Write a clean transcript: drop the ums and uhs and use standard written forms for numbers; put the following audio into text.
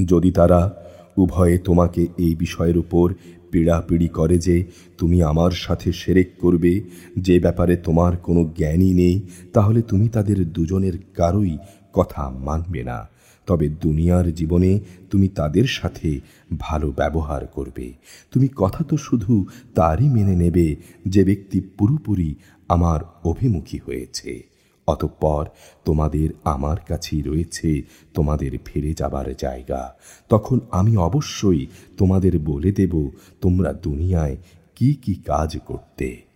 যদি তারা উভয়ে তোমাকে এই বিষয়ের উপর পীড়াপিড়ি করে যে তুমি আমার সাথে শিরক করবে, যে ব্যাপারে তোমার কোনো জ্ঞানই নেই, তাহলে তুমি তাদের দুজনের কারোই কথা মানবে না। তবে দুনিয়ার জীবনে তুমি তাদের সাথে ভালো ব্যবহার করবে। তুমি কথা তো শুধু তারই মেনে নেবে যে ব্যক্তি পুরোপুরি আমার অভিমুখী হয়েছে। অতঃপর তোমাদের আমার কাছেই রয়েছে তোমাদের ফিরে যাবার জায়গা। তখন আমি অবশ্যই তোমাদের বলে দেব তোমরা দুনিয়ায় কি কি কাজ করতে।